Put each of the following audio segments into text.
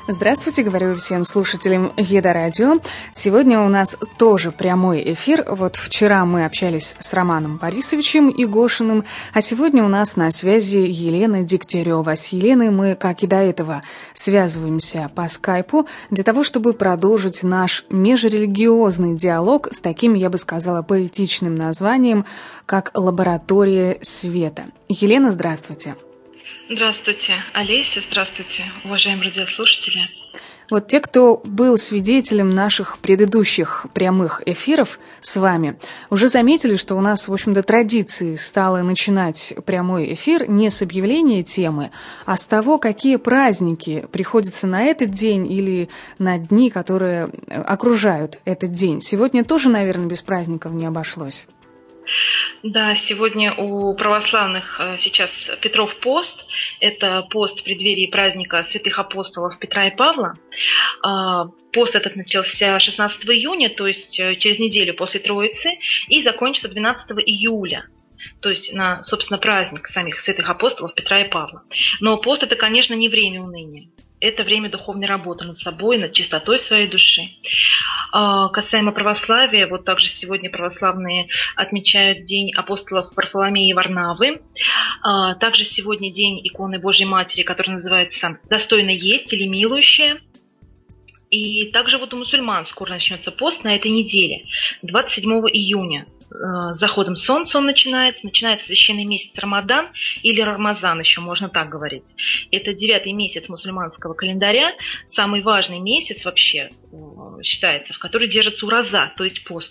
Здравствуйте, говорю всем слушателям Еда Радио. Сегодня у нас тоже прямой эфир. Вот вчера мы общались с Романом Борисовичем Игошиным, а сегодня у нас на связи Елена Дегтярева. С Еленой мы, как и до этого, связываемся по скайпу для того, чтобы продолжить наш межрелигиозный диалог с таким, я бы сказала, поэтичным названием, как «Лаборатория света». Елена, здравствуйте. Здравствуйте, Олеся, здравствуйте, уважаемые радиослушатели. Вот те, кто был свидетелем наших предыдущих прямых эфиров с вами, уже заметили, что у нас, в общем-то, традицией стало начинать прямой эфир не с объявления темы, а с того, какие праздники приходятся на этот день или на дни, которые окружают этот день. Сегодня тоже, наверное, без праздников не обошлось. Да, сегодня у православных сейчас Петров пост. Это пост в преддверии праздника святых апостолов Петра и Павла. Пост этот начался 16 июня, то есть через неделю после Троицы, и закончится 12 июля. То есть на, собственно, праздник самих святых апостолов Петра и Павла. Но пост – это, конечно, не время уныния. Это время духовной работы над собой, над чистотой своей души. Касаемо православия, вот также сегодня православные отмечают День апостолов Варфоломея и Варнавы. Также сегодня День иконы Божьей Матери, который называется «Достойно есть» или «Милующая». И также вот у мусульман скоро начнется пост на этой неделе, 27 июня. С заходом солнца он начинается священный месяц Рамадан или Рамазан, еще можно так говорить. Это 9-й месяц мусульманского календаря, самый важный месяц вообще считается, в который держится ураза, то есть пост.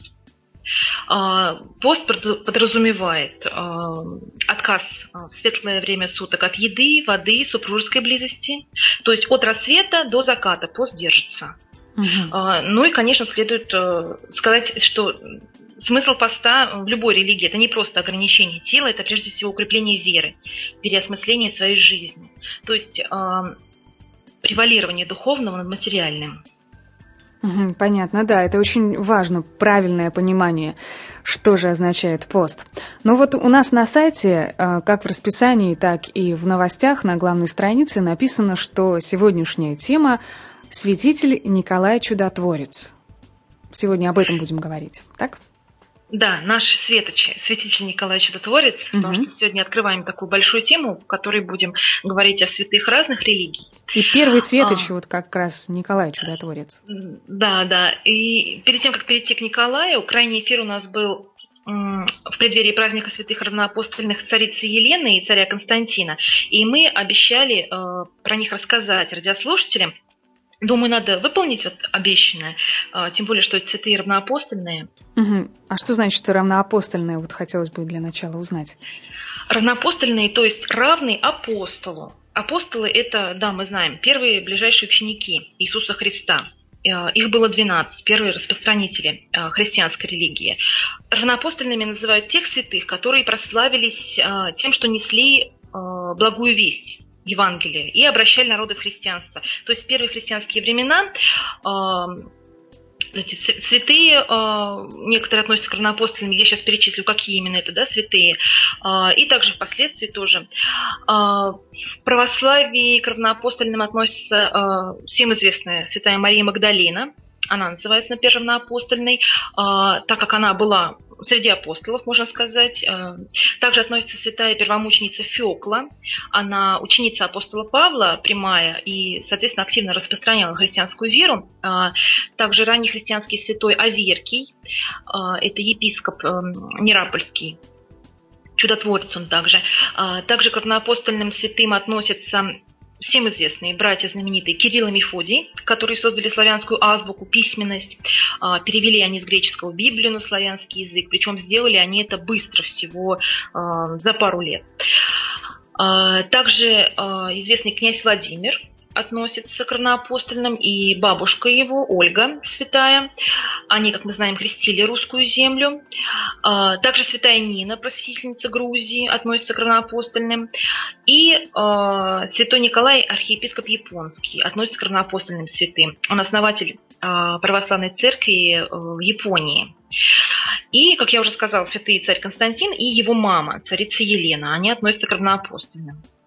Пост подразумевает отказ в светлое время суток от еды, воды, супружеской близости, то есть от рассвета до заката пост держится. Ну и, конечно, следует сказать, что смысл поста в любой религии – это не просто ограничение тела, это прежде всего укрепление веры, переосмысление своей жизни. То есть превалирование духовного над материальным. Понятно, да, это очень важно, правильное понимание, что же означает пост. Но вот у нас на сайте, как в расписании, так и в новостях на главной странице написано, что сегодняшняя тема – святитель Николай Чудотворец. Сегодня об этом будем говорить, так? Да, наш светочи, святитель Николай Чудотворец, потому что сегодня открываем такую большую тему, в которой будем говорить о святых разных религий. И первый светоч вот как раз Николай Чудотворец. Да. И перед тем, как перейти к Николаю, крайний эфир у нас был в преддверии праздника святых равноапостольных царицы Елены и царя Константина. И мы обещали про них рассказать радиослушателям. Думаю, надо выполнить вот обещанное, тем более, что это святые равноапостольные. А что значит равноапостольные? Вот хотелось бы для начала узнать. Равноапостольные, то есть равный апостолу. Апостолы – это, да, мы знаем, первые ближайшие ученики Иисуса Христа. Их было 12, первые распространители христианской религии. Равноапостольными называют тех святых, которые прославились тем, что несли благую весть. Евангелие, и обращали народы в христианство. То есть в первые христианские времена святые, некоторые относятся к равноапостольным, я сейчас перечислю, какие именно это, да, святые, и также впоследствии тоже. В православии к равноапостольным относится всем известная святая Мария Магдалина. Она называется, например, равноапостольной, так как она была среди апостолов, можно сказать. Также относится святая первомученица Феокла. Она ученица апостола Павла, прямая, и, соответственно, активно распространяла христианскую веру. Также ранний христианский святой Аверкий, это епископ Неапольский, чудотворец он также. Также к равноапостольным святым относятся всем известные братья знаменитые Кирилл и Мефодий, которые создали славянскую азбуку, письменность. Перевели они с греческого Библию на славянский язык, причем сделали они это быстро, всего за пару лет. Также известный князь Владимир относится к равноапостольным, и бабушка его, Ольга, святая. Они, как мы знаем, крестили русскую землю. Также святая Нина, просветительница Грузии, относится к равноапостольным. И святой Николай, архиепископ Японский, относится к равноапостольным святым. Он основатель православной церкви в Японии. И, как я уже сказала, святые царь Константин и его мама, царица Елена, они относятся к равноапостольным.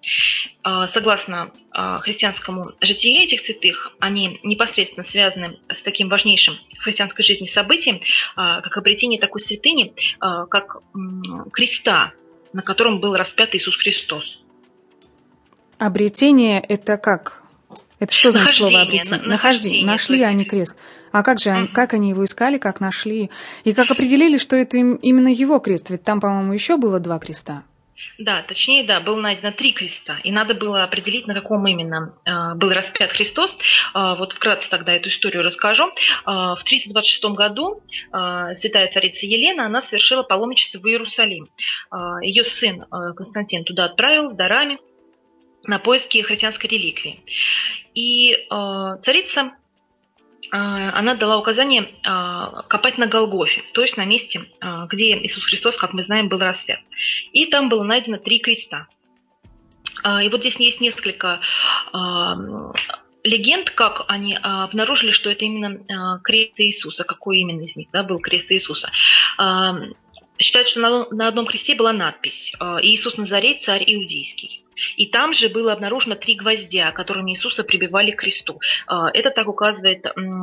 Согласно христианскому житию этих святых, они непосредственно связаны с таким важнейшим в христианской жизни событием, как обретение такой святыни, как креста, на котором был распят Иисус Христос. Обретение – это как? Это что значит слово обретение? Нахождение. Нашли они крест. А как же, как они его искали, как нашли? И как определили, что это именно его крест? Ведь там, по-моему, еще было 2 креста. Да, точнее, да, было найдено 3 креста, и надо было определить, на каком именно был распят Христос. Вот вкратце тогда эту историю расскажу. В 326 году святая царица Елена, она совершила паломничество в Иерусалим. Ее сын Константин туда отправил с дарами на поиски христианской реликвии. И царица, она дала указание копать на Голгофе, то есть на месте, где Иисус Христос, как мы знаем, был распят. И там было найдено 3 креста. И вот здесь есть несколько легенд, как они обнаружили, что это именно крест Иисуса. Какой именно из них, да, был крест Иисуса. Считают, что на одном кресте была надпись «Иисус Назарей, царь иудейский». И там же было обнаружено 3 гвоздя, которыми Иисуса прибивали к кресту. Это так указывает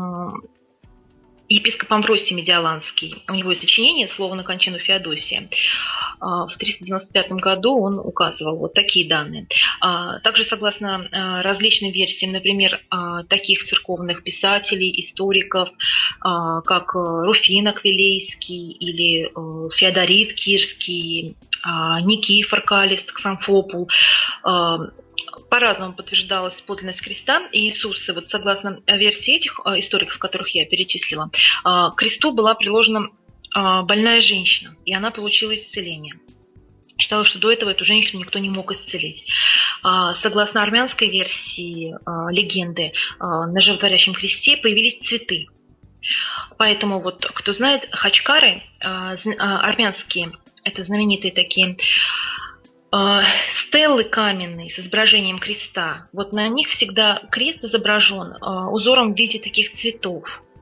епископ Амвросий Медиаланский. У него есть сочинение «Слово на кончину Феодосия». В 395 году он указывал вот такие данные. Также, согласно различным версиям, например, таких церковных писателей, историков, как Руфин Аквилейский или Феодорит Кирский, Никифор Калист, Ксамфопул, по-разному подтверждалась подлинность креста и Иисуса. Вот согласно версии этих историков, которых я перечислила, к кресту была приложена больная женщина, и она получила исцеление. Считалось, что до этого эту женщину никто не мог исцелить. Согласно армянской версии легенды, на животворящем кресте появились цветы. Поэтому, вот, кто знает, хачкары армянские, это знаменитые такие стеллы каменные с изображением креста. Вот на них всегда крест изображен узором в виде таких цветов.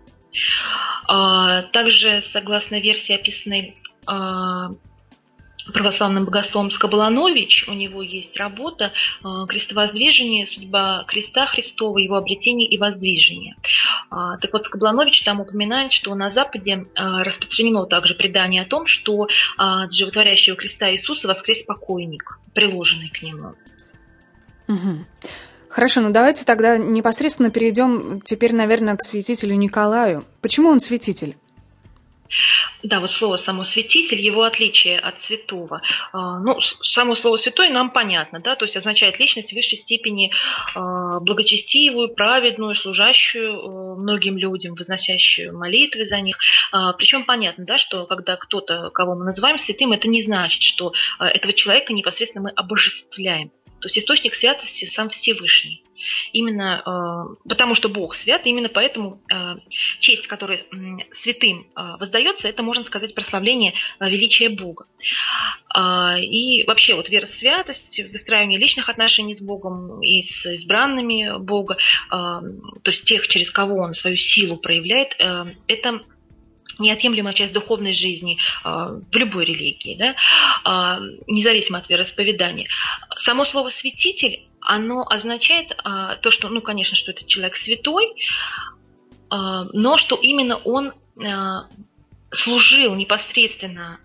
Также, согласно версии, описанной православным богословом Скоболанович, у него есть работа «Крестовоздвижение. Судьба креста Христова, его обретение и воздвижение». Так вот, Скоболанович там упоминает, что на Западе распространено также предание о том, что от животворящего креста Иисуса воскрес покойник, приложенный к нему. Угу. Хорошо, ну давайте тогда непосредственно перейдем теперь, наверное, к святителю Николаю. Почему он святитель? Да, вот слово само святитель, его отличие от святого. Ну, само слово святой нам понятно, да, то есть означает личность в высшей степени благочестивую, праведную, служащую многим людям, возносящую молитвы за них. Причем понятно, да, что когда кто-то, кого мы называем святым, это не значит, что этого человека непосредственно мы обожествляем. То есть источник святости сам Всевышний. Именно потому, что Бог свят, именно поэтому честь, которая святым воздается, это, можно сказать, прославление величия Бога. И вообще вот вера в святость, выстраивание личных отношений с Богом и с избранными Бога, то есть тех, через кого Он свою силу проявляет, это неотъемлемая часть духовной жизни в любой религии, да, независимо от вероисповедания. Само слово «святитель», оно означает то, что, ну, конечно, что это человек святой, но что именно он служил непосредственно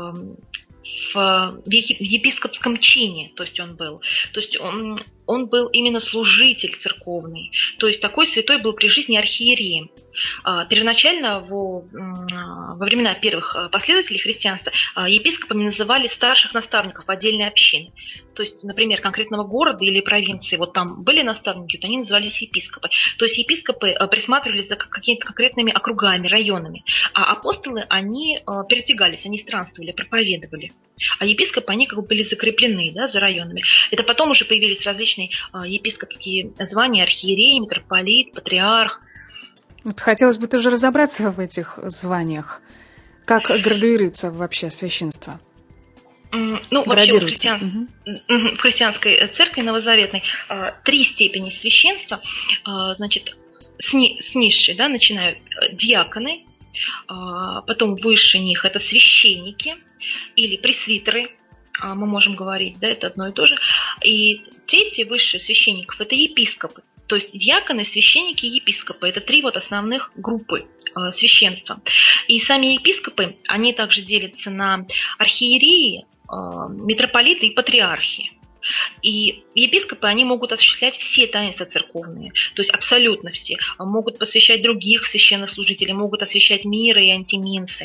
в епископском чине, то есть он был. То есть он был именно служитель церковный. То есть такой святой был при жизни архиереем. Первоначально во времена первых последователей христианства епископами называли старших наставников отдельной общины. То есть, например, конкретного города или провинции, вот там были наставники, вот они назывались епископы. То есть епископы присматривались за какими-то конкретными округами, районами. А апостолы, они передвигались, они странствовали, проповедовали. А епископы, они как бы были закреплены, да, за районами. Это потом уже появились различные епископские звания: архиерей, митрополит, патриарх. Вот хотелось бы тоже разобраться в этих званиях. Как градуируется вообще священство? Ну, вообще в христианской церкви новозаветной 3 степени священства. Значит, с низшей, да, начинают диаконы, потом выше них это священники или пресвитеры, мы можем говорить, да, это одно и то же. И третье, высшее священников, это епископы. То есть диаконы, священники и епископы. Это три вот основных группы священства. И сами епископы, они также делятся на архиереи, митрополиты и патриархи. И епископы, они могут осуществлять все таинства церковные, то есть абсолютно все. Могут посвящать других священнослужителей, могут освящать миры и антиминсы.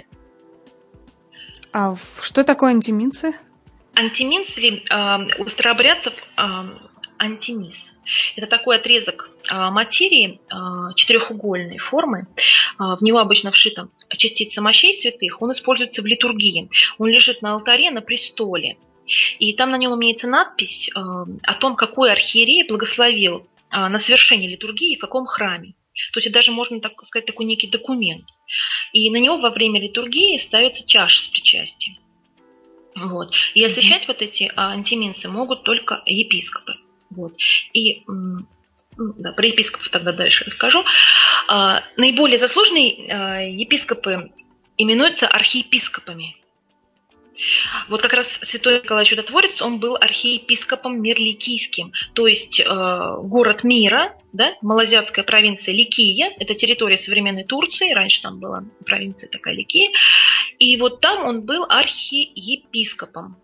А что такое антиминсы? Антиминсы у старообрядцев антимис. Это такой отрезок материи четырехугольной формы. В него обычно вшита частица мощей святых. Он используется в литургии. Он лежит на алтаре, на престоле. И там на нем имеется надпись о том, какой архиерей благословил на совершение литургии в каком храме. То есть это даже, можно так сказать, такой некий документ. И на него во время литургии ставится чаша с причастием. Вот. И освящать вот эти антиминсы могут только епископы. Вот. И да, про епископов тогда дальше расскажу. Наиболее заслуженные епископы именуются архиепископами. Вот как раз святой Николай Чудотворец, он был архиепископом Мирликийским, то есть город Мира, да, малазиатская провинция Ликия, это территория современной Турции, раньше там была провинция такая Ликия, и вот там он был архиепископом.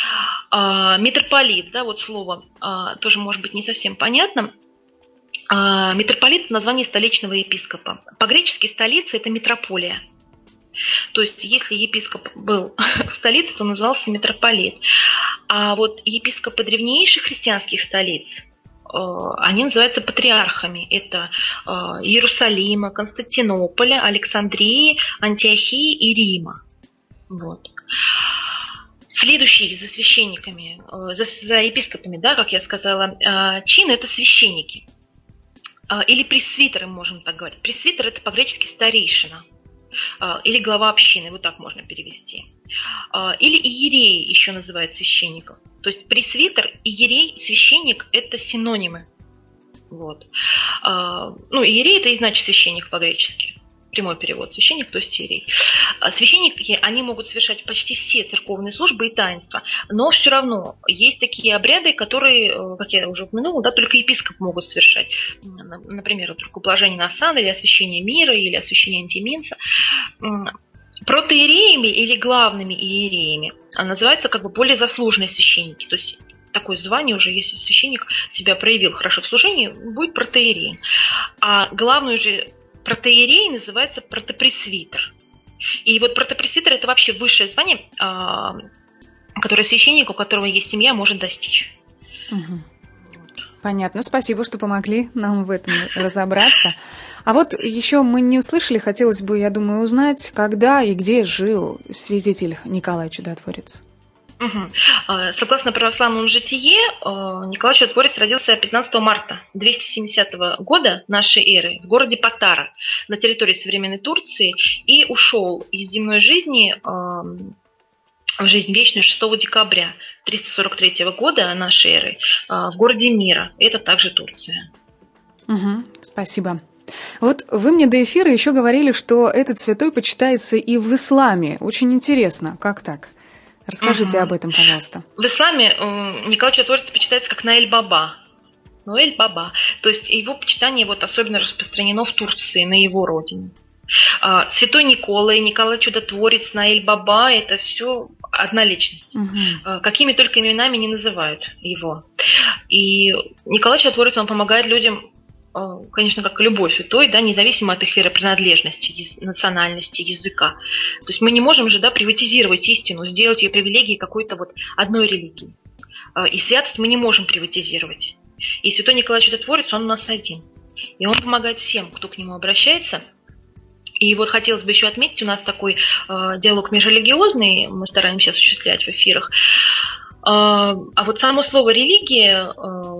Митрополит, да, вот слово тоже может быть не совсем понятно. Митрополит – это название столичного епископа. По-гречески столица – это метрополия. То есть, если епископ был в столице, то он назывался митрополит. А вот епископы древнейших христианских столиц, они называются патриархами. Это Иерусалима, Константинополя, Александрии, Антиохии и Рима. Вот. Следующие за священниками, за епископами, да, как я сказала, чин – это священники. Или пресвитеры, можем так говорить. Пресвитер – это по-гречески старейшина. Или глава общины, вот так можно перевести. Или иерей еще называют священников. То есть пресвитер, иерей, священник – это синонимы. Вот. Ну, иерей – это и значит священник по-гречески. Прямой перевод. Священник, то есть иерей. Священники, они могут совершать почти все церковные службы и таинства, но все равно есть такие обряды, которые, как я уже упомянула, да, только епископ могут совершать. Например, рукоположение на сан, или освящение мира, или освящение антиминса. Протоиереями или главными иереями называются как бы более заслуженные священники. То есть такое звание уже, если священник себя проявил хорошо в служении, будет протоиерей. А главную же протоиерей называется протопресвитер. И вот протопресвитер – это вообще высшее звание, которое священник, у которого есть семья, может достичь. Угу. Понятно. Спасибо, что помогли нам в этом разобраться. А вот еще мы не услышали, хотелось бы, я думаю, узнать, когда и где жил святитель Николай Чудотворец. Угу. Согласно православному житие, Николай Чудотворец родился 15 марта 270 года нашей эры в городе Патара на территории современной Турции и ушел из земной жизни в жизнь вечную 6 декабря 343 года нашей эры в городе Мира. Это также Турция. Угу. Спасибо. Вот вы мне до эфира еще говорили, что этот святой почитается и в исламе. Очень интересно. Как так? Расскажите об этом, пожалуйста. В исламе Николай Чудотворец почитается как Наэль-Баба. Ноэль-Баба. То есть его почитание вот особенно распространено в Турции, на его родине. Святой Николай, Николай Чудотворец, Наэль-Баба – это все одна личность. Угу. Какими только именами не называют его. И Николай Чудотворец, он помогает людям, конечно, как и любой святой, да, независимо от их веропринадлежности, национальности, языка. То есть мы не можем же, да, приватизировать истину, сделать ее привилегией какой-то вот одной религии. И святость мы не можем приватизировать. И святой Николай Чудотворец, он у нас один. И он помогает всем, кто к нему обращается. И вот хотелось бы еще отметить, у нас такой диалог межрелигиозный, мы стараемся осуществлять в эфирах. А вот само слово «религия»,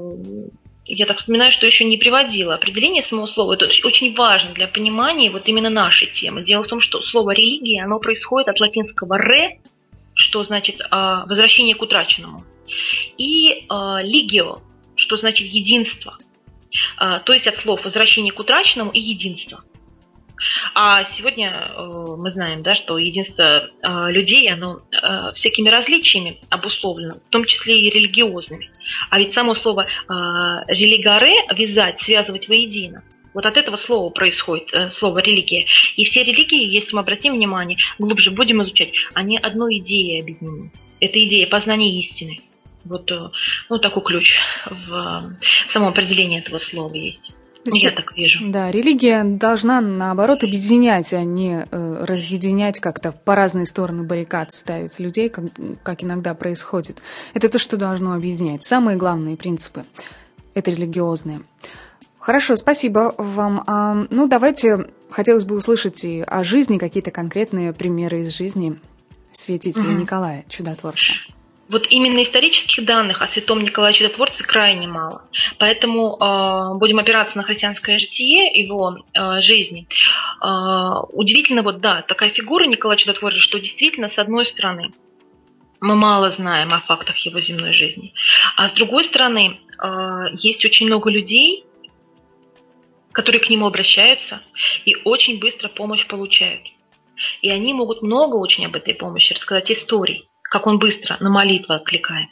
я так вспоминаю, что еще не приводила определение самого слова. Это очень важно для понимания вот именно нашей темы. Дело в том, что слово «религия», оно происходит от латинского «ре», что значит «возвращение к утраченному», и «лигио», что значит «единство». То есть от слов «возвращение к утраченному» и «единство». А сегодня мы знаем, да, что единство людей, оно всякими различиями обусловлено, в том числе и религиозными. А ведь само слово «религаре» – вязать, связывать воедино. Вот от этого слова происходит слово «религия». И все религии, если мы обратим внимание, глубже будем изучать, они одной идеей объединены. Это идея познания истины. Вот такой ключ в самом определении этого слова есть. Я так вижу. Да, религия должна, наоборот, объединять, а не разъединять, как-то по разные стороны баррикад ставить людей, как иногда происходит. Это то, что должно объединять. Самые главные принципы – это религиозные. Хорошо, спасибо вам. Давайте, хотелось бы услышать и о жизни, какие-то конкретные примеры из жизни святителя Николая Чудотворца. Вот именно исторических данных о святом Николае Чудотворце крайне мало. Поэтому будем опираться на христианское житие его жизни. Удивительно, такая фигура Николая Чудотворца, что действительно, с одной стороны, мы мало знаем о фактах его земной жизни. А с другой стороны, есть очень много людей, которые к нему обращаются и очень быстро помощь получают. И они могут много очень об этой помощи рассказать историй, как он быстро на молитву откликается.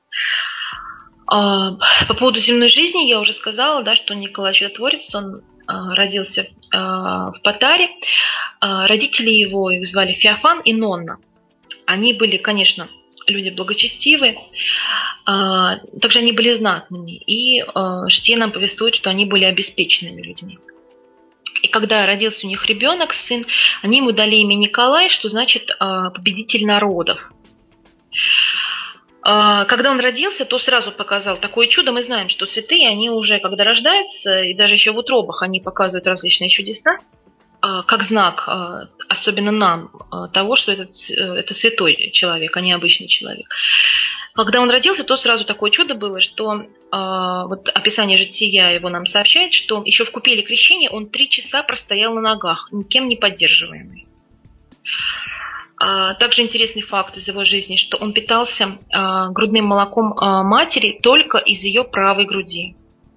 По поводу земной жизни я уже сказала, да, что Николай Чудотворец, он родился в Патаре. Родители его их звали Феофан и Нонна. Они были, конечно, люди благочестивые, также они были знатными. И житие нам повествует, что они были обеспеченными людьми. И когда родился у них ребенок, сын, они ему дали имя Николай, что значит победитель народов. Когда он родился, то сразу показал такое чудо. Мы знаем, что святые, они уже, когда рождаются, и даже еще в утробах, они показывают различные чудеса, как знак, особенно нам, того, что это святой человек, а не обычный человек. Когда он родился, то сразу такое чудо было, что описание жития его нам сообщает, что еще в купели крещения он 3 часа простоял на ногах, никем не поддерживаемый. Также интересный факт из его жизни, что он питался грудным молоком матери только из ее правой груди.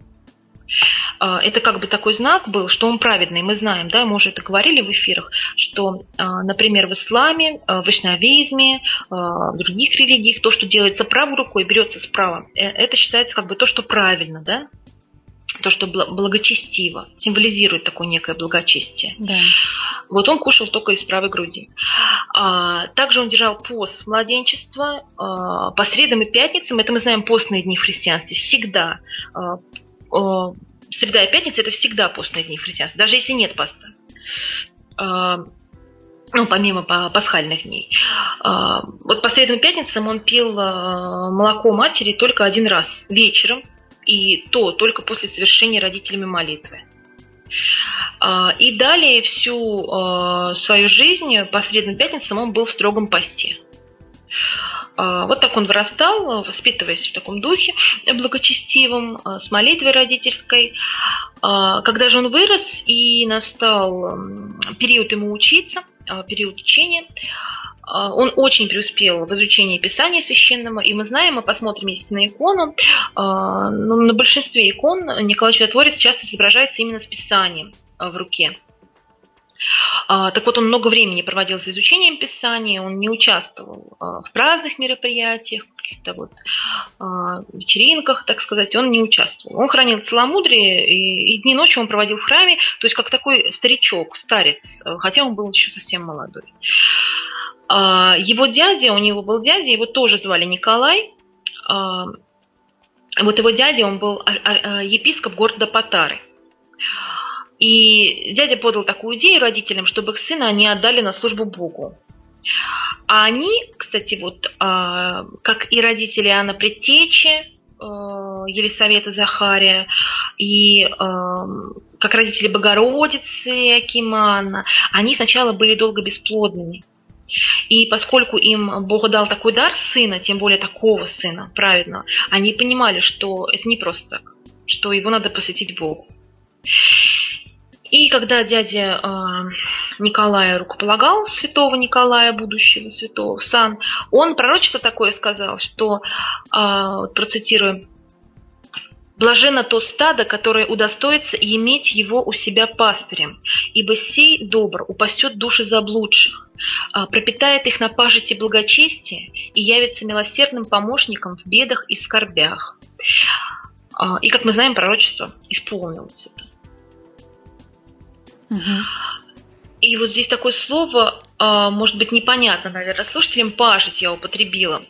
Это как бы такой знак был, что он праведный. Мы знаем, да, мы уже это говорили в эфирах, что, например, в исламе, в вайшнавизме, в других религиях, то, что делается правой рукой, берется справа, это считается как бы то, что правильно, да? То, что благочестиво, символизирует такое некое благочестие. Да. Вот он кушал только из правой груди. Также он держал пост с младенчества по средам и пятницам. Это мы знаем постные дни в христианстве. Всегда. Среда и пятница – это всегда постные дни в христианстве, даже если нет поста. Помимо пасхальных дней. Вот по средам и пятницам он пил молоко матери только 1 раз вечером, и то только после совершения родителями молитвы. И далее всю свою жизнь по средам и пятницам он был в строгом посте. Вот так он вырастал, воспитываясь в таком духе благочестивом, с молитвой родительской. Когда же он вырос и настал период ему учиться, период учения, он очень преуспел в изучении Писания Священного, и мы знаем, мы посмотрим, если на икону, на большинстве икон Николай Чудотворец часто изображается именно с Писанием в руке. Так вот, он много времени проводил за изучением Писания, он не участвовал в праздных мероприятиях, в каких-то вечеринках, так сказать, он не участвовал. Он хранил целомудрие, и дни и ночи он проводил в храме, то есть как такой старичок, старец, хотя он был еще совсем молодой. Его дядя, у него был дядя, его тоже звали Николай. Вот его дядя, он был епископ города Патары. И дядя подал такую идею родителям, чтобы их сына они отдали на службу Богу. А они, кстати, как и родители Иоанна Предтечи, Елисавета, Захария, и как родители Богородицы, Акимана, они сначала были долго бесплодными. И поскольку им Бог дал такой дар сына, тем более такого сына, праведного, они понимали, что это не просто так, что его надо посвятить Богу. И когда дядя Николая рукополагал, святого Николая, будущего святого, в сан, он пророчество такое сказал, что, процитирую, Блаженно то стадо, которое удостоится иметь его у себя пастырем, ибо сей добр упасет души заблудших, пропитает их на пажити благочестия и явится милосердным помощником в бедах и скорбях». И, как мы знаем, пророчество исполнилось это. И вот здесь такое слово, может быть, непонятно, наверное, слушателям, «пажить» я употребила.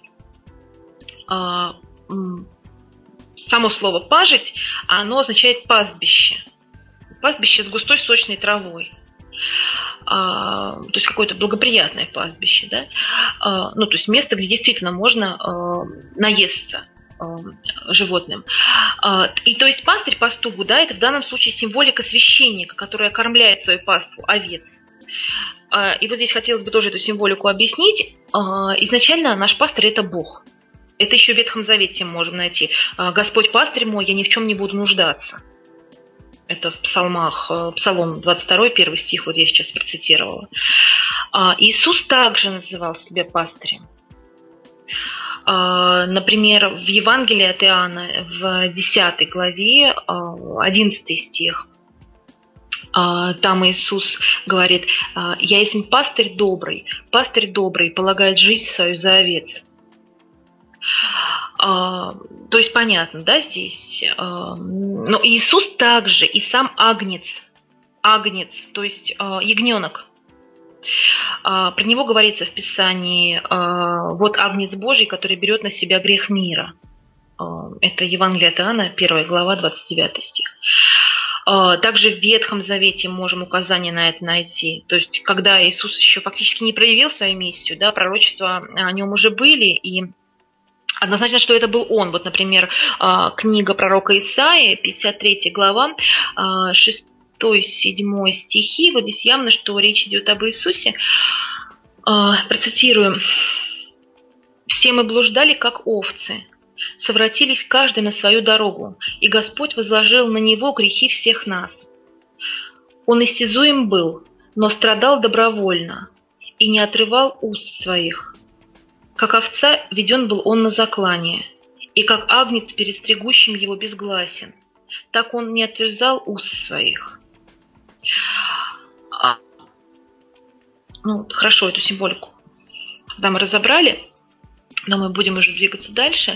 Само слово «пажить», оно означает пастбище. Пастбище с густой сочной травой. То есть какое-то благоприятное пастбище, да? Ну, то есть место, где действительно можно наесться животным. И то есть пастырь, пастух, да, это в данном случае символика священника, который окормляет свою паству, овец. И вот здесь хотелось бы тоже эту символику объяснить. Изначально наш пастырь – это Бог. Это еще в Ветхом Завете можем найти. «Господь пастырь мой, я ни в чем не буду нуждаться». Это в псалмах, Псалом 22, 1 стих, вот я сейчас процитировала. Иисус также называл себя пастырем. Например, в Евангелии от Иоанна, в 10 главе, 11 стих, там Иисус говорит: «Я есть пастырь добрый полагает жизнь свою за овец». То есть понятно, да, здесь. Но Иисус также и сам агнец, то есть ягненок. Про него говорится в Писании: «Вот агнец Божий, который берет на себя грех мира». Это Евангелие от Иоанна, 1 глава, 29 стих. Также в Ветхом Завете можем указание на это найти. То есть, когда Иисус еще фактически не проявил свою миссию, да, пророчества о нем уже были, и однозначно, что это был он. Вот, например, книга пророка Исаии, 53 глава, 6-7 стихи. Вот здесь явно, что речь идет об Иисусе. Процитирую. «Все мы блуждали, как овцы, совратились каждый на свою дорогу, и Господь возложил на него грехи всех нас. Он истязуем был, но страдал добровольно, и не отрывал уст своих. Как овца веден был он на заклание, и как агнец перед стригущим его безгласен. Так он не отверзал уст своих». Ну, хорошо, эту символику, когда мы разобрали, но мы будем уже двигаться дальше.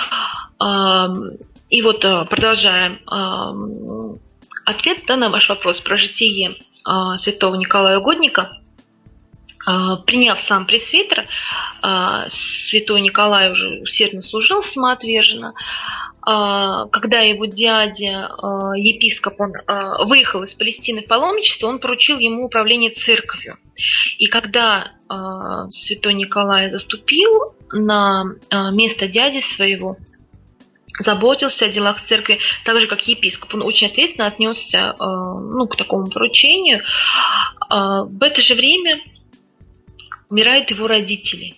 И вот продолжаем. Ответ, да, на ваш вопрос про житие святого Николая Угодника. Приняв сам пресвитер, святой Николай уже усердно служил самоотверженно. Когда его дядя, епископ, он выехал из Палестины в паломничество, он поручил ему управление церковью. И когда святой Николай заступил на место дяди своего, заботился о делах церкви, так же, как епископ. Он очень ответственно отнесся к такому поручению. В это же время умирают его родители.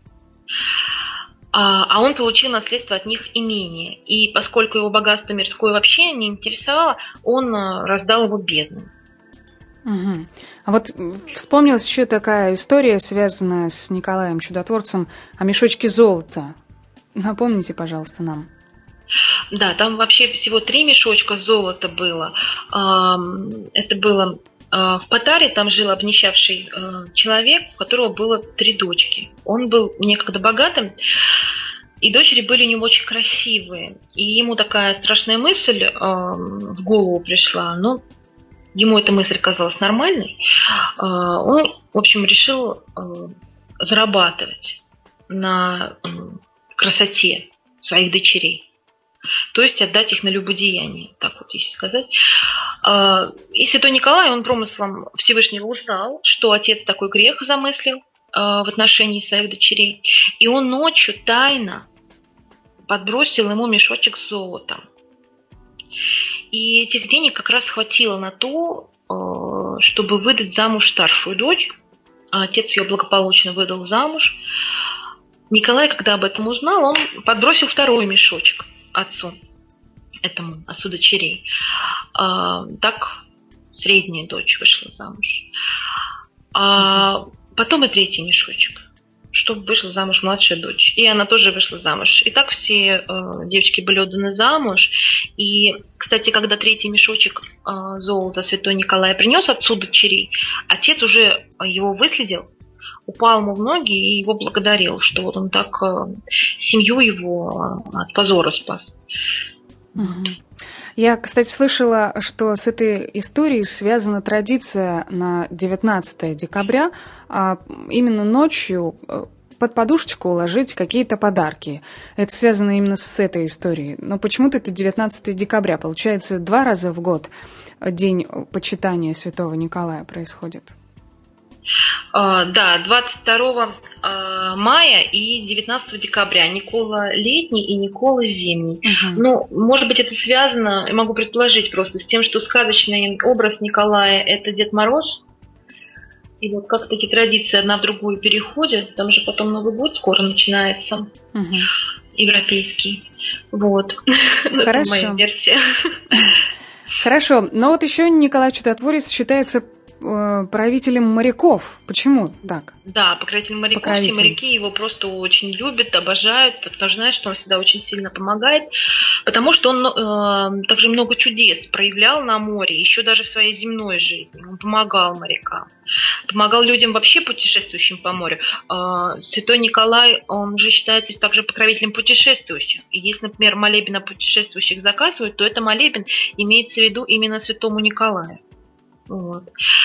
А он получил наследство от них имение. И поскольку его богатство мирское вообще не интересовало, он раздал его бедным. Угу. А вот вспомнилась еще такая история, связанная с Николаем Чудотворцем, о мешочке золота. Напомните, пожалуйста, нам. Да, там вообще всего 3 мешочка золота было. Это было в Патаре, там жил обнищавший человек, у которого было 3 дочки. Он был некогда богатым, и дочери были у него очень красивые. И ему такая страшная мысль в голову пришла, но ему эта мысль казалась нормальной. Он, в общем, решил зарабатывать на красоте своих дочерей. То есть отдать их на любодеяние, так вот если сказать. И святой Николай, он промыслом Всевышнего узнал, что отец такой грех замыслил в отношении своих дочерей. И он ночью тайно подбросил ему мешочек с золотом. И этих денег как раз хватило на то, чтобы выдать замуж старшую дочь. Отец ее благополучно выдал замуж. Николай, когда об этом узнал, он подбросил 2-й мешочек отцу дочерей. Так средняя дочь вышла замуж. А потом и 3-й мешочек. чтобы вышла замуж младшая дочь. И она тоже вышла замуж. И так все девочки были отданы замуж. И, кстати, когда третий мешочек золота святой Николай принес отцу дочерей, отец уже его выследил, упал ему в ноги и его благодарил, что вот он так семью его от позора спас. Я, кстати, слышала, что с этой историей связана традиция на 19 декабря, именно ночью под подушечку уложить какие-то подарки. Это связано именно с этой историей. Но почему-то это 19 декабря. Получается, 2 раза в год день почитания святого Николая происходит. Да, 22 мая и 19 декабря. Никола летний и Никола зимний. Ну, может быть, это связано, я могу предположить просто, с тем, что сказочный образ Николая – это Дед Мороз. И вот как-то эти традиции одна в другую переходят. Там же потом Новый год скоро начинается. Европейский. Вот. Хорошо. Это моя версия. Хорошо. Но вот еще Николай Чудотворец считается правителем моряков. Почему так? Да, покровителем моряков. Все моряки его просто очень любят, обожают, потому что знают, что он всегда очень сильно помогает, потому что он также много чудес проявлял на море, еще даже в своей земной жизни. Он помогал морякам, помогал людям вообще, путешествующим по морю. Святой Николай, он же считается также покровителем путешествующих. И если, например, молебен о путешествующих заказывают, то это молебен имеется в виду именно святому Николаю. Вот.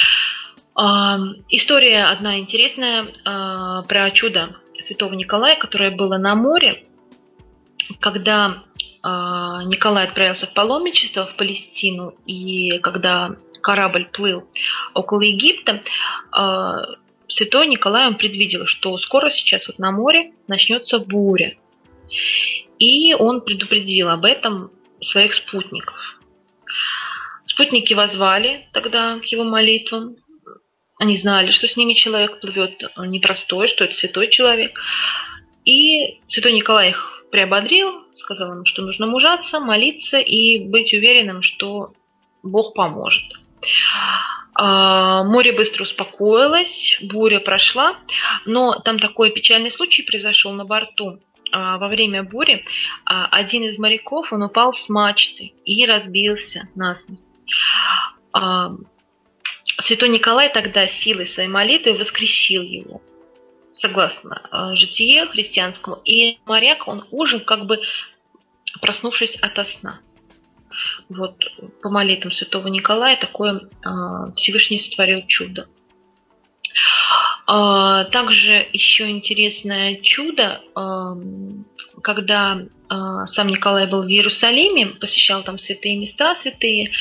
История одна интересная про чудо святого Николая, которое было на море, когда Николай отправился в паломничество в Палестину, и когда корабль плыл около Египта, святой Николай, он предвидел, что скоро сейчас вот на море начнется буря. И он предупредил об этом своих спутников. Спутники воззвали тогда к его молитвам. Они знали, что с ними человек плывет непростой, что это святой человек. И святой Николай их приободрил, сказал им, что нужно мужаться, молиться и быть уверенным, что Бог поможет. Море быстро успокоилось, буря прошла, но там такой печальный случай произошел на борту. Во время бури один из моряков, он упал с мачты и разбился насмерть. Святой Николай тогда силой своей молитвы воскресил его, согласно житию христианскому. И моряк, он ужил, как бы проснувшись ото сна. Вот по молитвам святого Николая такое Всевышний сотворил чудо. Также еще интересное чудо, когда сам Николай был в Иерусалиме, посещал там святые места, святые,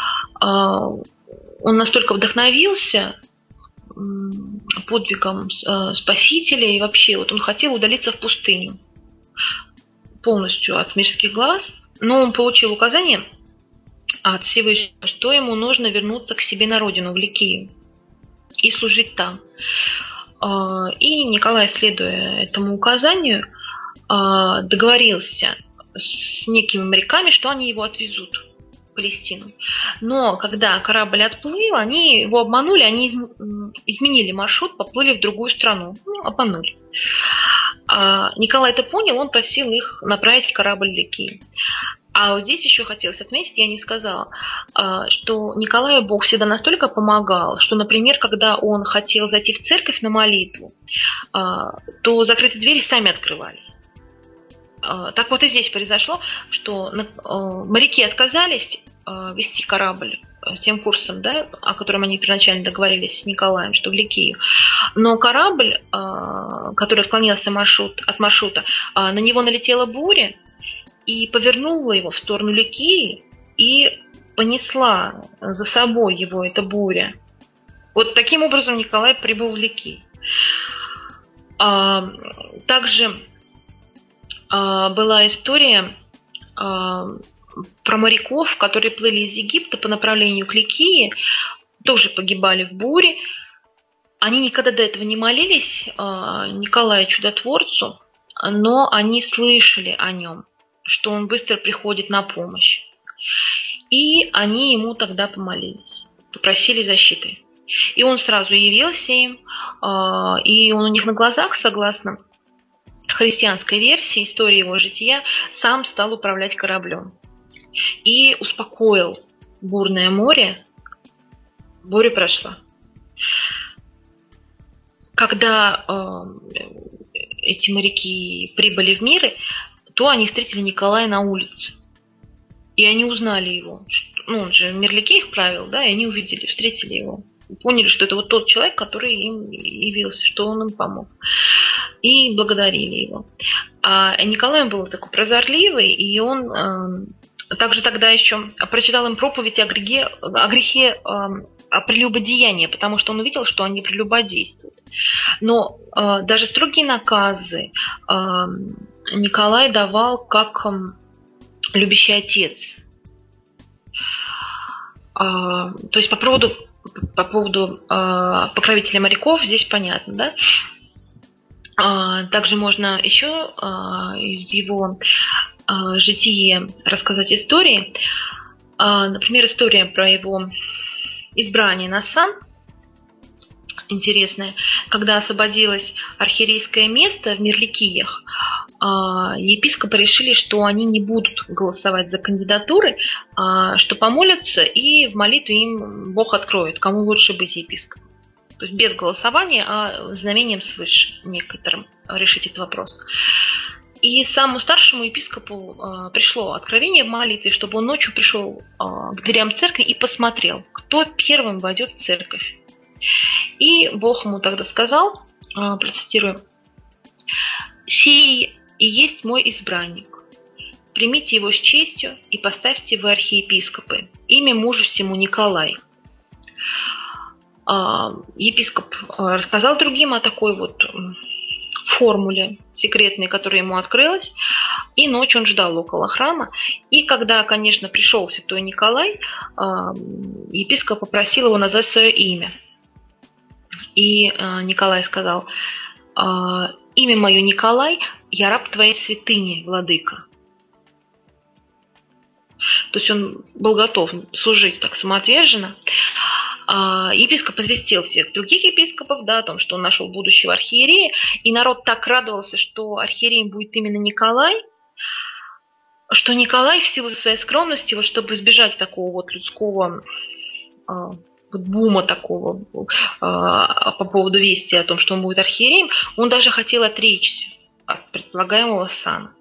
он настолько вдохновился подвигом Спасителя, и вообще вот он хотел удалиться в пустыню полностью от мирских глаз, но он получил указание от Всевышнего, что ему нужно вернуться к себе на родину, в Ликию, и служить там. И Николай, следуя этому указанию, договорился с некими моряками, что они его отвезут в Палестину. Но когда корабль отплыл, они его обманули, они изменили маршрут, поплыли в другую страну. Обманули. Николай это понял, он просил их направить корабль в Ликию. А вот здесь еще хотелось отметить, я не сказала, что Николаю Бог всегда настолько помогал, что, например, когда он хотел зайти в церковь на молитву, то закрытые двери сами открывались. Так вот и здесь произошло, что моряки отказались вести корабль тем курсом, да, о котором они первоначально договорились с Николаем, что в Ликию. Но корабль, который отклонился от маршрута, на него налетела буря и повернула его в сторону Ликии и понесла за собой его эта буря. Вот таким образом Николай прибыл в Ликию. Также была история про моряков, которые плыли из Египта по направлению к Ликии, тоже погибали в буре. Они никогда до этого не молились Николаю Чудотворцу, но они слышали о нем, что он быстро приходит на помощь. И они ему тогда помолились, попросили защиты И он сразу явился им, и он у них на глазах, согласно христианской версии истории его жития, сам стал управлять кораблем и успокоил бурное море. Буря прошла. Когда эти моряки прибыли в Миры, то они встретили Николая на улице. И они узнали его. Он же Мирлики их правил, да, и они увидели, встретили его. Поняли, что это вот тот человек, который им явился, что он им помог. И благодарили его. А Николай был такой прозорливый, и он также тогда еще прочитал им проповедь о грехе прелюбодеяния, потому что он увидел, что они прелюбодействуют. Но даже строгие наказы Николай давал как любящий отец. То есть по поводу покровителя моряков здесь понятно, да? Также можно еще из его жития рассказать истории. Например, история про его избрание на сан. Интересная. Когда освободилось архиерейское место в Мирликиях, епископы решили, что они не будут голосовать за кандидатуры, что помолятся, и в молитве им Бог откроет, кому лучше быть епископом. То есть без голосования, а знамением свыше некоторым решить этот вопрос. И самому старшему епископу пришло откровение в молитве, чтобы он ночью пришел к дверям церкви и посмотрел, кто первым войдет в церковь. И Бог ему тогда сказал, процитирую: «Сей и есть мой избранник. Примите его с честью и поставьте в архиепископы. Имя мужу всему Николай». Епископ рассказал другим о такой вот формуле секретной, которая ему открылась, и ночью он ждал около храма. И когда, конечно, пришел святой Николай, епископ попросил его назвать свое имя. И Николай сказал: «Имя мое Николай, я раб твоей святыни, владыка». То есть он был готов служить так самоотверженно. Епископ известил всех других епископов, да, о том, что он нашел будущего архиерея, и народ так радовался, что архиереем будет именно Николай, что Николай в силу своей скромности, вот чтобы избежать такого вот людского бума такого по поводу вести о том, что он будет архиереем, он даже хотел отречься от предполагаемого сана.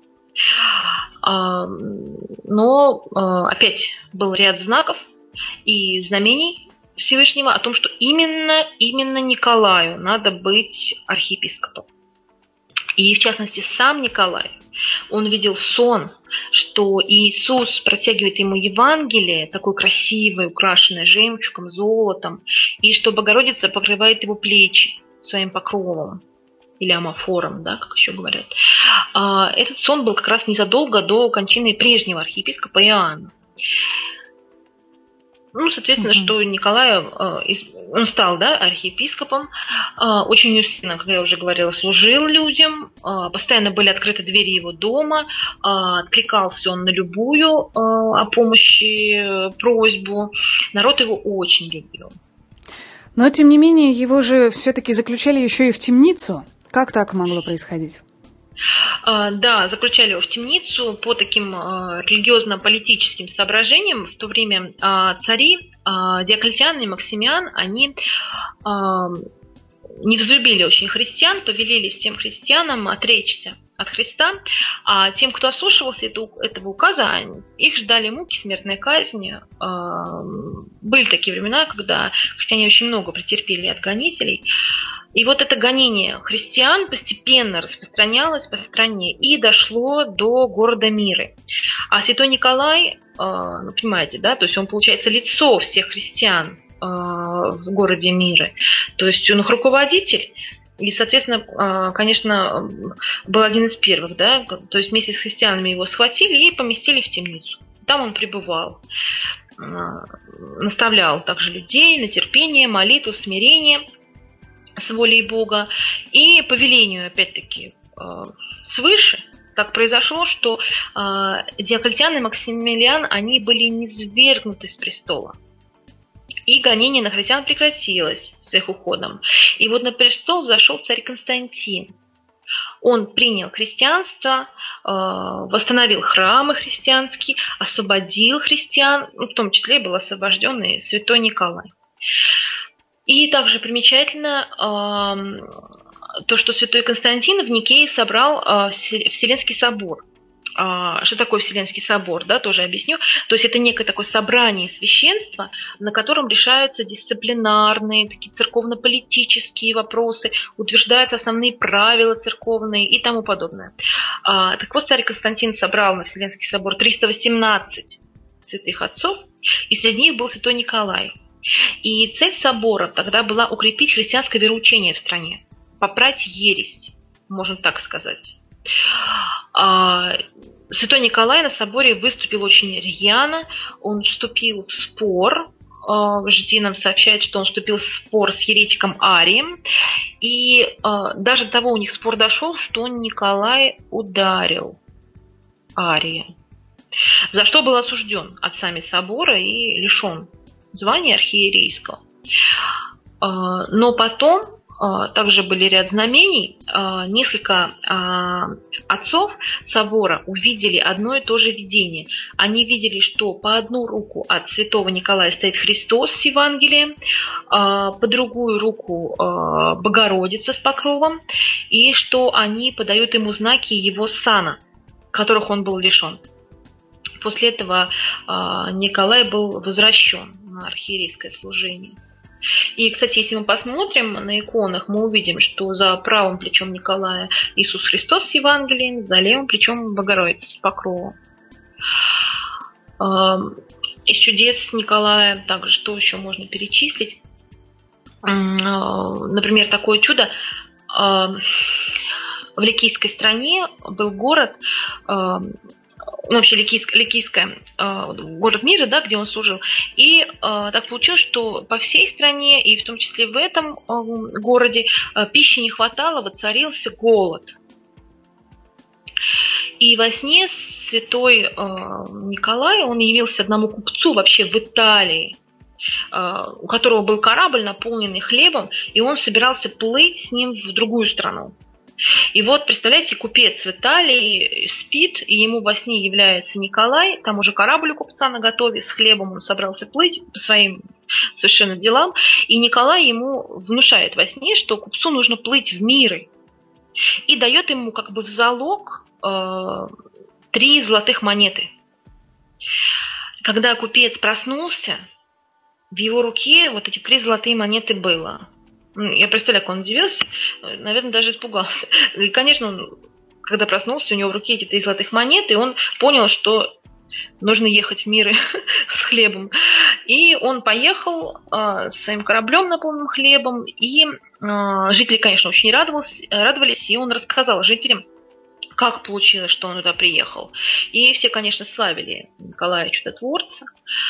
Но опять был ряд знаков и знамений Всевышнего о том, что именно Николаю надо быть архиепископом. И в частности сам Николай, он видел сон, что Иисус протягивает ему Евангелие, такое красивое, украшенное жемчугом, золотом, и что Богородица покрывает его плечи своим покровом, или амафором, да, как еще говорят. Этот сон был как раз незадолго до кончины прежнего архиепископа Иоанна. Соответственно, что Николай, он стал, да, архиепископом, очень усиленно, как я уже говорила, служил людям, постоянно были открыты двери его дома, откликался он на любую о помощи просьбу. Народ его очень любил. Но, тем не менее, его же все-таки заключали еще и в темницу. Как так могло происходить? Да, заключали его в темницу по таким религиозно-политическим соображениям. В то время цари Диоклетиан и Максимиан, они не взлюбили очень христиан, повелели всем христианам отречься от Христа, а тем, кто ослушивался этого указа, их ждали муки, смертная казнь. Были такие времена, когда христиане очень много претерпели от гонителей. И вот это гонение христиан постепенно распространялось по стране и дошло до города Миры. А святой Николай, понимаете, да, то есть он, получается, лицо всех христиан в городе Миры. То есть он их руководитель. И, соответственно, конечно, был один из первых, да, то есть вместе с христианами его схватили и поместили в темницу. Там он пребывал, наставлял также людей на терпение, молитву, смирение с волей Бога. И по велению, опять-таки, свыше, так произошло, что Диоклетиан и Максимилиан, они были низвергнуты с престола. и гонение на христиан прекратилось с их уходом. И вот на престол взошел царь Константин. Он принял христианство, восстановил храмы христианские, освободил христиан, в том числе был освобожден и святой Николай. И также примечательно то, что святой Константин в Никее собрал Вселенский собор. Что такое Вселенский собор, да, тоже объясню. То есть это некое такое собрание священства, на котором решаются дисциплинарные, такие церковно-политические вопросы, утверждаются основные правила церковные и тому подобное. Так вот, царь Константин собрал на Вселенский собор 318 святых отцов, и среди них был святой Николай. И цель собора тогда была укрепить христианское вероучение в стране, попрать ересь, можно так сказать. Святой Николай на соборе выступил очень рьяно, он вступил в спор, в житии нам сообщает, что он вступил в спор с еретиком Арием, и даже до того у них спор дошел, что Николай ударил Ария, за что был осужден отцами собора и лишен звания архиерейского. Но потом также были ряд знамений. Несколько отцов собора увидели одно и то же видение. Они видели, что по одну руку от святого Николая стоит Христос с Евангелием, по другую руку Богородица с покровом, и что они подают ему знаки его сана, которых он был лишен. После этого Николай был возвращен на архиерейское служение. И, кстати, если мы посмотрим на иконах, мы увидим, что за правым плечом Николая Иисус Христос с Евангелием, за левым плечом Богородица с покровом. Из чудес Николая также что еще можно перечислить? Например, такое чудо. В Ликийской стране был город, вообще Ликийская, город мира, да, где он служил. И так получилось, что по всей стране, и в том числе в этом городе, пищи не хватало, воцарился голод. И во сне святой Николай, он явился одному купцу вообще в Италии, у которого был корабль, наполненный хлебом, и он собирался плыть с ним в другую страну. И вот, представляете, купец в Италии спит, и ему во сне является Николай, там уже корабль у купца наготове с хлебом, он собрался плыть по своим совершенно делам, и Николай ему внушает во сне, что купцу нужно плыть в миры, и дает ему как бы в залог 3 золотых монеты. Когда купец проснулся, в его руке вот эти 3 золотые монеты было. Я представляю, как он удивился, наверное, даже испугался. И, конечно, он, когда проснулся, у него в руке эти 3 золотых монеты, и он понял, что нужно ехать в миры с хлебом. И он поехал с своим кораблем, наполненным хлебом, и жители, конечно, очень радовались, и он рассказал жителям, как получилось, что он туда приехал. И все, конечно, славили Николая Чудотворца.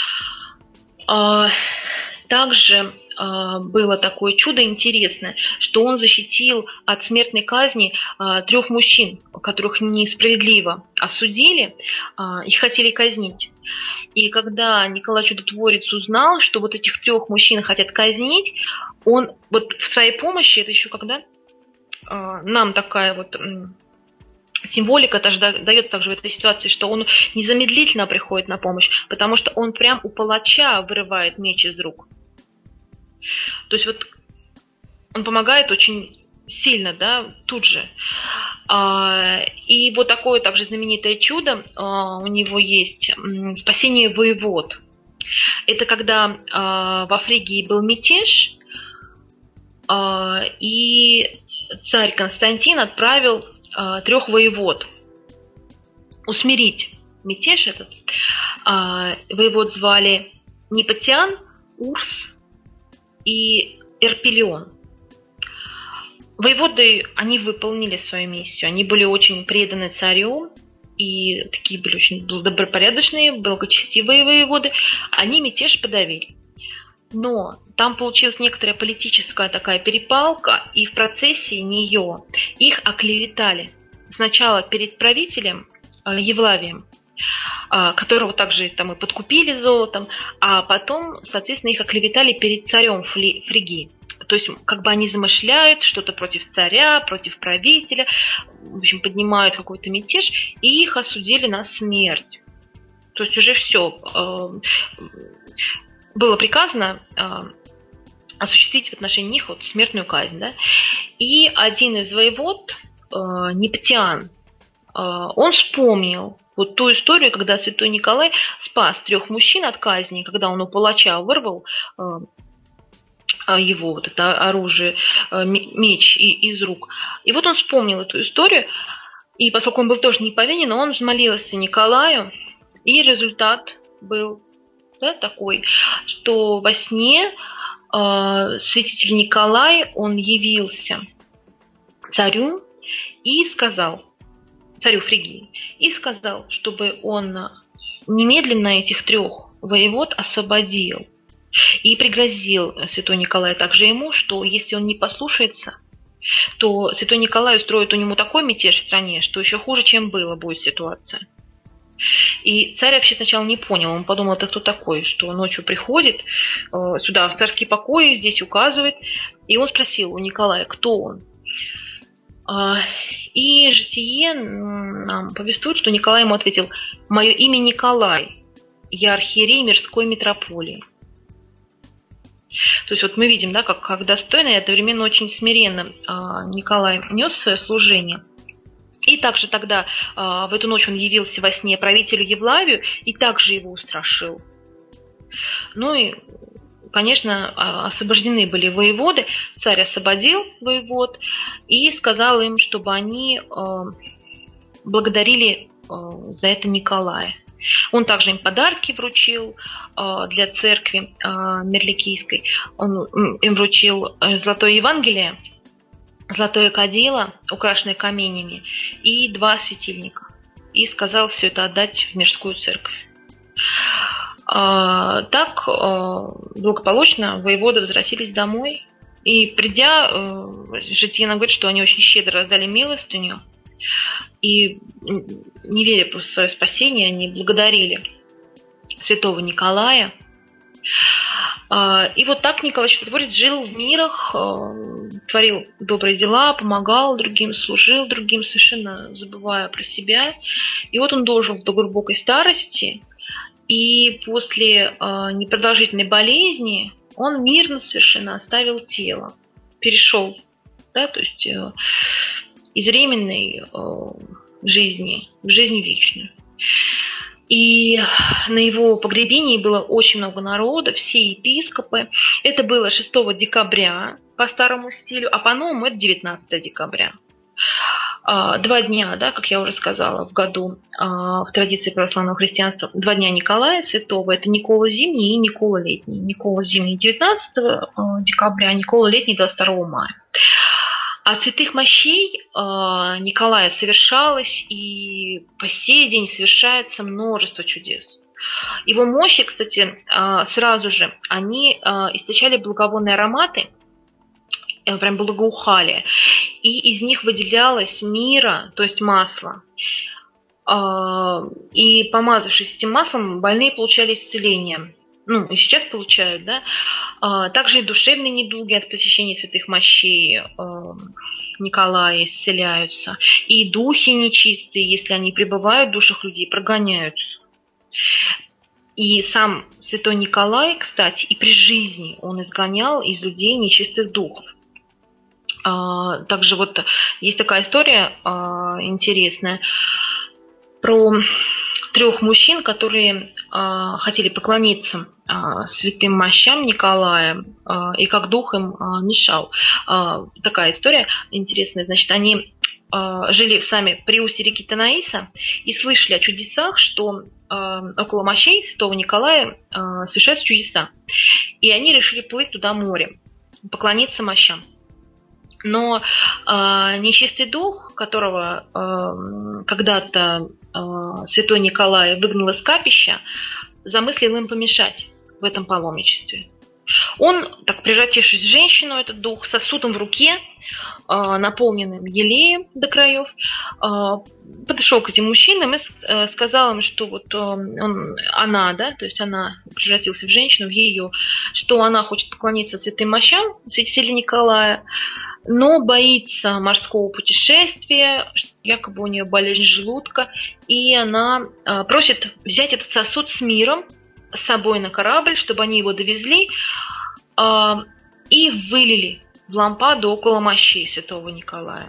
Также было такое чудо интересное, что он защитил от смертной казни 3 мужчин, которых несправедливо осудили и хотели казнить. И когда Николай Чудотворец узнал, что вот этих 3 мужчин хотят казнить, он вот в своей помощи, это еще когда нам такая вот символика дает также в этой ситуации, что он незамедлительно приходит на помощь, потому что он прям у палача вырывает меч из рук. То есть вот он помогает очень сильно, да, тут же. И вот такое также знаменитое чудо у него есть – спасение воевод. Это когда во Фригии был мятеж, и царь Константин отправил 3 воевод усмирить мятеж этот. Воевод звали Непотиан, Урс и Эрпелион. Воеводы, они выполнили свою миссию, они были очень преданы царю, и такие были очень добропорядочные, благочестивые воеводы, они мятеж подавили. Но там получилась некоторая политическая такая перепалка, и в процессе нее их оклеветали. Сначала перед правителем Евлавием, которого также там и подкупили золотом, а потом, соответственно, их оклеветали перед царем Фригии. То есть как бы они замышляют что-то против царя, против правителя, в общем, поднимают какой-то мятеж, и их осудили на смерть. То есть уже все было приказано осуществить в отношении них вот смертную казнь. Да? И один из воевод, Нептиан, он вспомнил вот ту историю, когда святой Николай спас 3 мужчин от казни, когда он у палача вырвал его вот это оружие, меч из рук. И вот он вспомнил эту историю, и поскольку он был тоже не повинен, он взмолился Николаю, и результат был такой, что во сне святитель Николай, он явился царю и сказал, царю Фригии, и сказал, чтобы он немедленно этих 3 воевод освободил. И пригрозил святой Николай также ему, что если он не послушается, то святой Николай устроит у него такой мятеж в стране, что еще хуже, чем было, будет ситуация. И царь вообще сначала не понял, он подумал, это кто такой, что ночью приходит сюда, в царские покои, здесь указывает. И он спросил у Николая, кто он. И житие нам повествует, что Николай ему ответил, мое имя Николай, я архиерей Мирской митрополии. То есть вот мы видим, да, как достойно и одновременно очень смиренно Николай нес свое служение. И также тогда в эту ночь он явился во сне правителю Евлавию и также его устрашил. Ну и, конечно, освобождены были воеводы. Царь освободил воевод и сказал им, чтобы они благодарили за это Николая. Он также им подарки вручил для церкви Мерликийской. Он им вручил золотое Евангелие, золотое кадило, украшенное каменями, и 2 светильника. И сказал все это отдать в мирскую церковь. Так благополучно воеводы возвратились домой. И придя, житие нам говорит, что они очень щедро раздали милостыню. И, не веря в свое спасение, они благодарили святого Николая. И вот так Николай Чудотворец жил в мирах, творил добрые дела, помогал другим, служил другим, совершенно забывая про себя. И вот он дожил до глубокой старости, и после непродолжительной болезни он мирно совершенно оставил тело, перешел, да, то есть из временной жизни в жизнь вечную. И на его погребении было очень много народа, все епископы. Это было 6 декабря по старому стилю, а по-новому это 19 декабря. 2 дня, да, как я уже сказала, в году в традиции православного христианства 2 дня Николая Святого. Это Никола Зимний и Никола Летний. Никола Зимний 19 декабря, а Никола Летний 22 мая. От святых мощей Николая совершалось и по сей день совершается множество чудес. Его мощи, кстати, сразу же, они источали благовонные ароматы, прям благоухали, и из них выделялась мира, то есть масло. И помазавшись этим маслом, больные получали исцеление. Ну, и сейчас получают, да. Также и душевные недуги от посещения святых мощей Николая исцеляются. И духи нечистые, если они пребывают в душах людей, прогоняются. И сам святой Николай, кстати, и при жизни он изгонял из людей нечистых духов. Также вот есть такая история интересная про 3 мужчин, которые хотели поклониться святым мощам Николая, и как дух им мешал. Такая история интересная. Значит, они жили сами при устье реки Танаиса и слышали о чудесах, что около мощей святого Николая совершаются чудеса. И они решили плыть туда морем, поклониться мощам. Но нечистый дух, которого когда-то святой Николай выгнал из капища, замыслил им помешать в этом паломничестве. Он, так превратившись в женщину, этот дух, сосудом в руке, наполненным елеем до краев, подошел к этим мужчинам и сказал им, что вот она, да, то есть она превратился в женщину, в ее, что она хочет поклониться святым мощам святителя Николая, но боится морского путешествия, якобы у нее болезнь желудка, и она просит взять этот сосуд с миром с собой на корабль, чтобы они его довезли и вылили в лампаду около мощей святого Николая.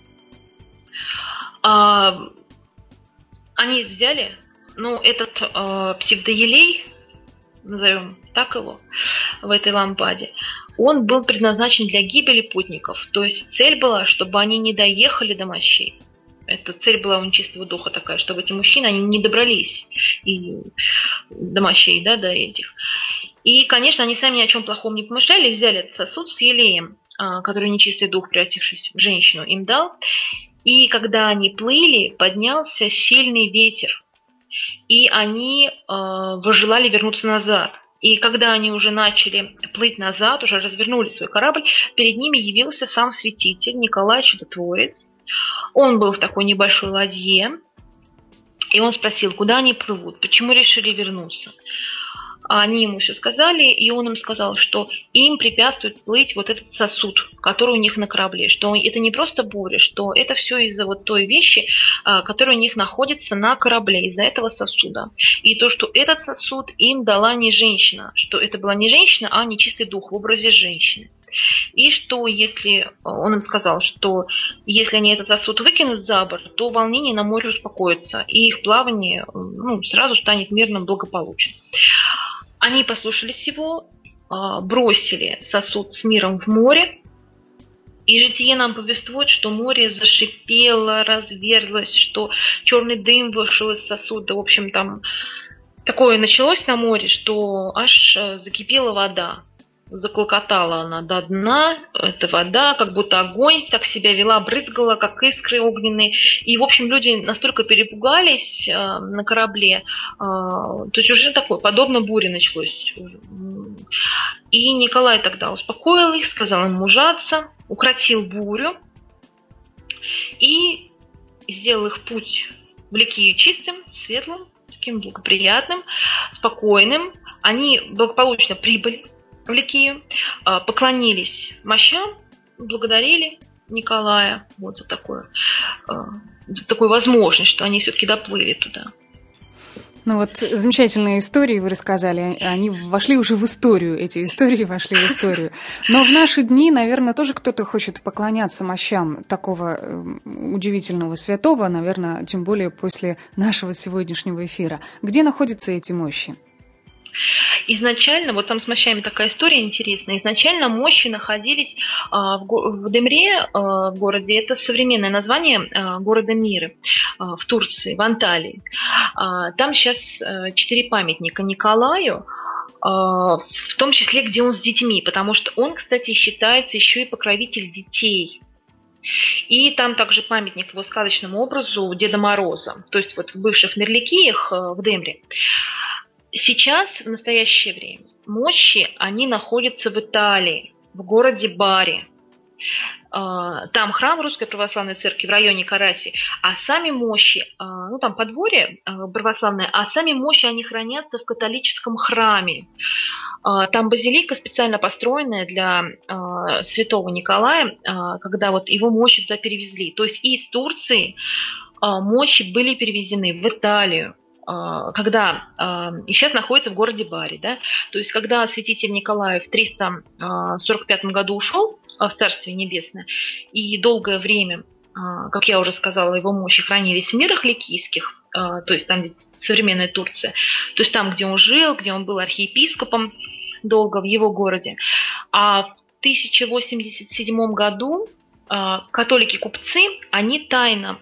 Они взяли, этот псевдоелей, назовем так его, в этой лампаде, он был предназначен для гибели путников. То есть цель была, чтобы они не доехали до мощей. Эта цель была у нечистого духа такая, чтобы эти мужчины, они не добрались до мощей, да, до этих. И, конечно, они сами ни о чем плохом не помышляли, взяли этот сосуд с елеем, который нечистый дух, превратившись в женщину, им дал. И когда они плыли, поднялся сильный ветер, и они возжелали вернуться назад. И когда они уже начали плыть назад, уже развернули свой корабль, перед ними явился сам святитель Николай Чудотворец. Он был в такой небольшой ладье, и он спросил, куда они плывут, почему решили вернуться. Они ему все сказали, и он им сказал, что им препятствует плыть вот этот сосуд, который у них на корабле, что это не просто буря, что это все из-за вот той вещи, которая у них находится на корабле, из-за этого сосуда. И то, что этот сосуд им дала не женщина, что это была не женщина, а нечистый дух в образе женщины. И что если, он им сказал, что если они этот сосуд выкинут за борт, то волнение на море успокоится, и их плавание сразу станет мирным, благополучным. Они послушались его, бросили сосуд с миром в море, и житие нам повествует, что море зашипело, разверзлось, что черный дым вышел из сосуда. В общем, там такое началось на море, что аж закипела вода. Заклокотала она до дна, эта вода, как будто огонь так себя вела, брызгала, как искры огненные. И, в общем, люди настолько перепугались на корабле, то есть уже такое, подобно буре началось. И Николай тогда успокоил их, сказал им мужаться, укротил бурю и сделал их путь в Ликию чистым, светлым, таким благоприятным, спокойным. Они благополучно прибыли в Ликию, поклонились мощам, благодарили Николая вот за такую возможность, что они все-таки доплыли туда. Ну вот замечательные истории вы рассказали, они вошли уже в историю, эти истории вошли в историю. Но в наши дни, наверное, тоже кто-то хочет поклоняться мощам такого удивительного святого, наверное, тем более после нашего сегодняшнего эфира. Где находятся эти мощи? Изначально, вот там с мощами такая история интересная, изначально мощи находились в Демре, в городе, это современное название города Миры, в Турции, в Анталии. Там сейчас 4 памятника Николаю, в том числе, где он с детьми, потому что он, кстати, считается еще и покровитель детей. И там также памятник его сказочному образу Деда Мороза, то есть вот в бывших Мерликиях в Демре. Сейчас, в настоящее время, мощи, они находятся в Италии, в городе Бари. Там храм Русской Православной Церкви в районе Караси, а сами мощи, там подворье православное, а сами мощи, они хранятся в католическом храме. Там базилика специально построенная для святого Николая, когда вот его мощи туда перевезли. То есть из Турции мощи были перевезены в Италию. И сейчас находится в городе Бари, да, то есть когда святитель Николай в 345 году ушел в Царствие Небесное, и долгое время, как я уже сказала, его мощи хранились в мирах ликийских, то есть там современная Турция, то есть там, где он жил, где он был архиепископом долго в его городе, а в 1087 году католики-купцы, они тайно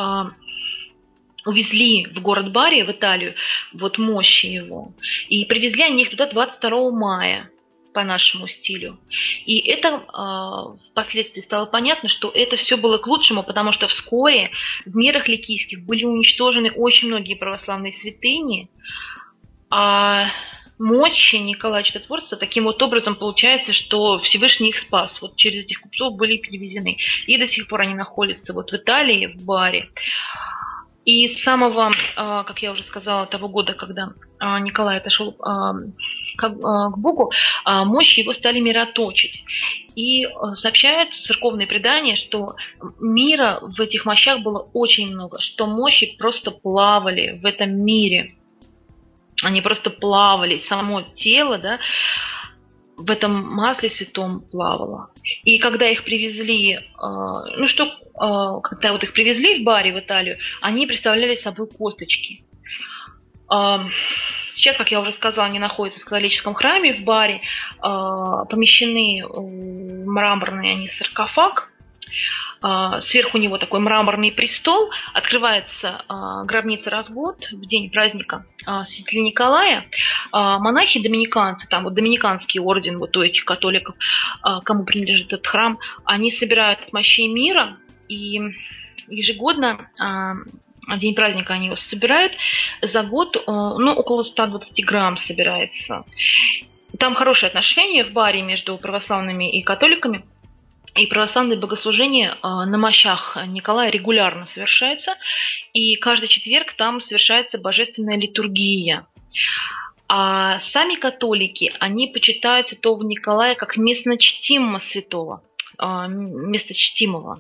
увезли в город Бари, в Италию, вот мощи его. И привезли они их туда 22 мая по нашему стилю. И это впоследствии стало понятно, что это все было к лучшему, потому что вскоре в мирах ликийских были уничтожены очень многие православные святыни, а мощи Николая Чудотворца, таким вот образом получается, что Всевышний их спас. Вот через этих купцов были перевезены. И до сих пор они находятся вот в Италии, в Бари. И с самого, как я уже сказала, того года, когда Николай отошел к Богу, мощи его стали мироточить. И сообщают церковные предания, что мира в этих мощах было очень много, что мощи просто плавали в этом мире. Они просто плавали, само тело, да, в этом масле святом плавало. И когда их привезли, когда вот их привезли в Бари, в Италию, они представляли собой косточки. Сейчас, как я уже сказала, они находятся в католическом храме в Бари, помещены в мраморный они саркофаг. Сверху него такой мраморный престол, открывается гробница раз в год, в день праздника Святителя Николая. Монахи-доминиканцы, там вот доминиканский орден вот у этих католиков, кому принадлежит этот храм, они собирают мощей мира, и ежегодно день праздника они его собирают, за год около 120 грамм собирается. Там хорошие отношения в Бари между православными и католиками. И православные богослужения на мощах Николая регулярно совершаются, и каждый четверг там совершается божественная литургия. А сами католики, они почитают святого Николая как местночтимого святого, местночтимого,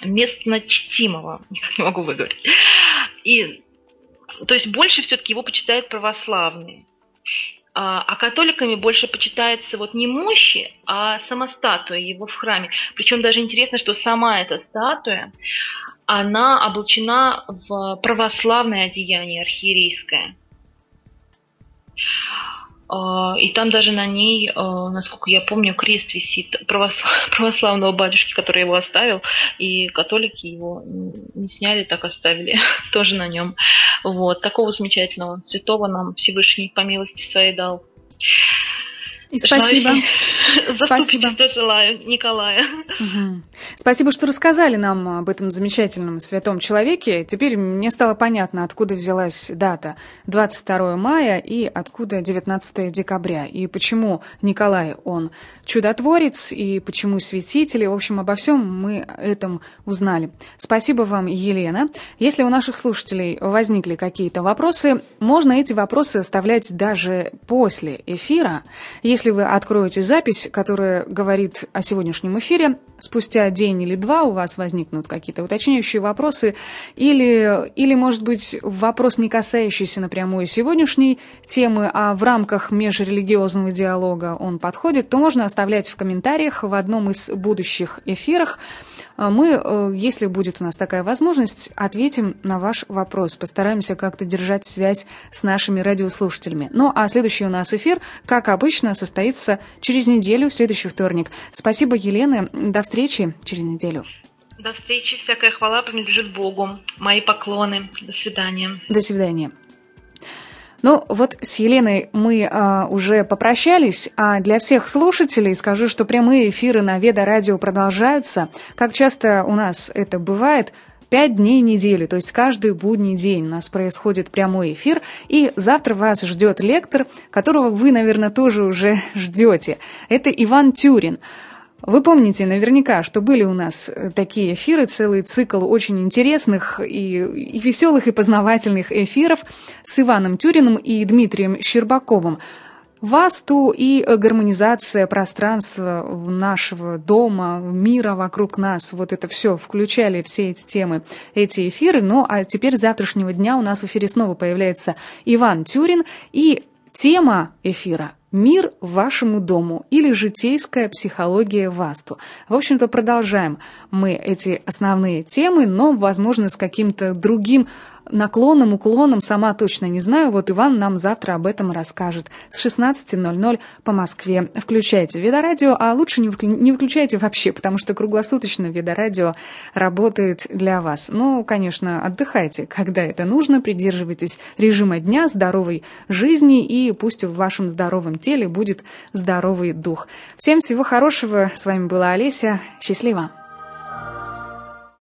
никак не могу выговорить. И, то есть больше все-таки его почитают православные. А католиками больше почитается вот не мощи, а сама статуя его в храме. Причем даже интересно, что сама эта статуя, она облачена в православное одеяние архиерейское. И там даже на ней, насколько я помню, крест висит православного батюшки, который его оставил, и католики его не сняли, так оставили тоже на нем. Вот. Такого замечательного святого нам Всевышний по милости своей дал. И спасибо. Заступничество желаю, Николая. Угу. Спасибо, что рассказали нам об этом замечательном святом человеке. Теперь мне стало понятно, откуда взялась дата 22 мая и откуда 19 декабря. И почему Николай, он чудотворец, и почему святители. В общем, обо всем мы этом узнали. Спасибо вам, Елена. Если у наших слушателей возникли какие-то вопросы, можно эти вопросы оставлять даже после эфира. Если вы откроете запись, которая говорит о сегодняшнем эфире, спустя день или два у вас возникнут какие-то уточняющие вопросы, или, может быть, вопрос, не касающийся напрямую сегодняшней темы, а в рамках межрелигиозного диалога он подходит, то можно оставлять в комментариях в одном из будущих эфиров. Мы, если будет у нас такая возможность, ответим на ваш вопрос. Постараемся как-то держать связь с нашими радиослушателями. Ну, а следующий у нас эфир, как обычно, состоится через неделю, в следующий вторник. Спасибо, Елена. До встречи через неделю. До встречи. Всякая хвала принадлежит Богу. Мои поклоны. До свидания. До свидания. Ну, вот с Еленой мы уже попрощались, а для всех слушателей скажу, что прямые эфиры на Веда Радио продолжаются. Как часто у нас это бывает, 5 дней в неделю, то есть каждый будний день у нас происходит прямой эфир, и завтра вас ждет лектор, которого вы, наверное, тоже уже ждете. Это Иван Тюрин. Вы помните наверняка, что были у нас такие эфиры, целый цикл очень интересных и веселых, и познавательных эфиров с Иваном Тюриным и Дмитрием Щербаковым. Васту и гармонизация пространства нашего дома, мира вокруг нас, вот это все включали, все эти темы, эти эфиры. Ну, а теперь с завтрашнего дня у нас в эфире снова появляется Иван Тюрин, и тема эфира «Мир вашему дому» или «Житейская психология Васту». В общем-то, продолжаем мы эти основные темы, но, возможно, с каким-то другим наклоном, уклоном, сама точно не знаю. Вот Иван нам завтра об этом расскажет с 16:00 по Москве. Включайте Веда Радио, а лучше не выключайте вообще, потому что круглосуточно Веда Радио работает для вас. Ну, конечно, отдыхайте, когда это нужно, придерживайтесь режима дня, здоровой жизни, и пусть в вашем здоровом теле будет здоровый дух. Всем всего хорошего. С вами была Олеся. Счастливо!